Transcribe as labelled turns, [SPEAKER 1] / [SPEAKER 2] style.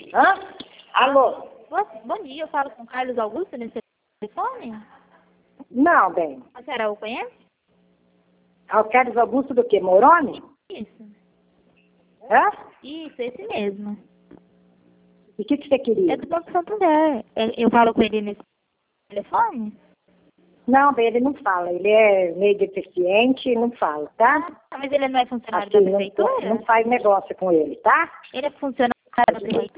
[SPEAKER 1] Hã? Alô?
[SPEAKER 2] Bom dia, eu falo com o Carlos Augusto nesse telefone?
[SPEAKER 1] Não, bem.
[SPEAKER 2] A senhora o conhece?
[SPEAKER 1] O Carlos Augusto do quê? Moroni?
[SPEAKER 2] Isso.
[SPEAKER 1] Hã?
[SPEAKER 2] Isso, esse mesmo.
[SPEAKER 1] E o que você queria?
[SPEAKER 2] É do Banco Santander. Eu falo com ele nesse telefone?
[SPEAKER 1] Não, bem, ele não fala. Ele é meio deficiente e não fala, tá?
[SPEAKER 2] Ah, mas ele não é funcionário
[SPEAKER 1] Assim,
[SPEAKER 2] da prefeitura?
[SPEAKER 1] não faz negócio com ele, tá?
[SPEAKER 2] Ele é funcionário da prefeitura?